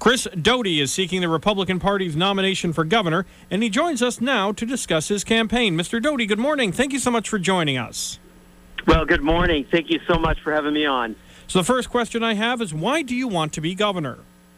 Chris Doughty is seeking the Republican Party's nomination for governor, and he joins us now to discuss his campaign. Mr. Doughty, good morning. Thank you so much for joining us. Well, good morning. Thank you so much for having me on. So the first question I have is, why do you want to be governor?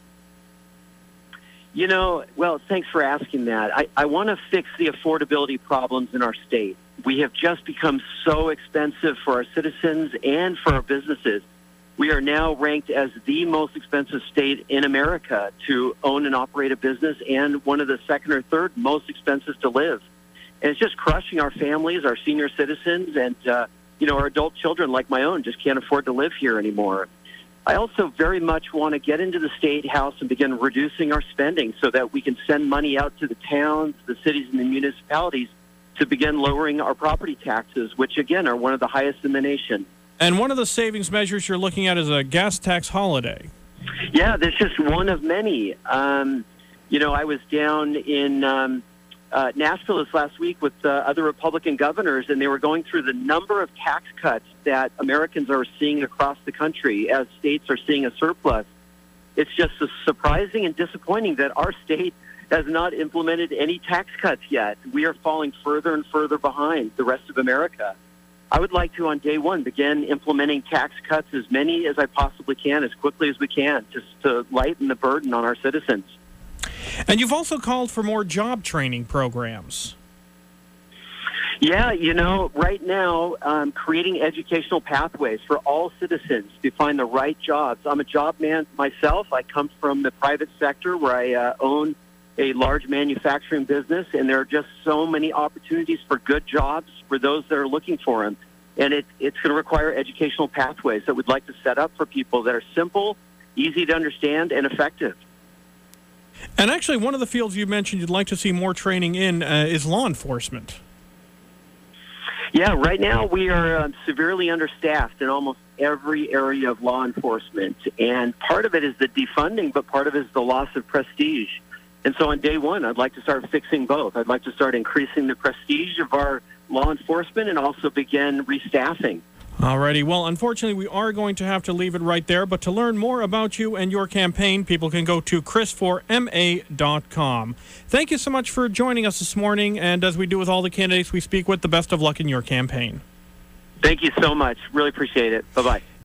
Well, thanks for asking that. I want to fix the affordability problems in our state. We have just become so expensive for our citizens and for our businesses. We are now ranked as the most expensive state in America to own and operate a business, and one of the second or third most expensive to live. And it's just crushing our families, our senior citizens, and our adult children like my own just can't afford to live here anymore. I also very much want to get into the state house and begin reducing our spending so that we can send money out to the towns, the cities, and the municipalities to begin lowering our property taxes, which, again, are one of the highest in the nation. And one of the savings measures you're looking at is a gas tax holiday. Yeah, that's just one of many. I was down in Nashville this last week with other Republican governors, and they were going through the number of tax cuts that Americans are seeing across the country as states are seeing a surplus. It's just surprising and disappointing that our state has not implemented any tax cuts yet. We are falling further and further behind the rest of America. I would like to, on day one, begin implementing tax cuts, as many as I possibly can, as quickly as we can, just to lighten the burden on our citizens. And you've also called for more job training programs. Yeah, right now, creating educational pathways for all citizens to find the right jobs. I'm a job man myself. I come from the private sector where I own a large manufacturing business, and there are just so many opportunities for good jobs for those that are looking for them. And it's going to require educational pathways that we'd like to set up for people that are simple, easy to understand, and effective. And actually, one of the fields you mentioned you'd like to see more training in is law enforcement. Yeah, right now we are severely understaffed in almost every area of law enforcement. And part of it is the defunding, but part of it is the loss of prestige. And so on day one, I'd like to start fixing both. I'd like to start increasing the prestige of our law enforcement and also begin restaffing. Alrighty. Well, unfortunately, we are going to have to leave it right there. But to learn more about you and your campaign, people can go to chris4ma.com. Thank you so much for joining us this morning. And as we do with all the candidates we speak with, the best of luck in your campaign. Thank you so much. Really appreciate it. Bye-bye.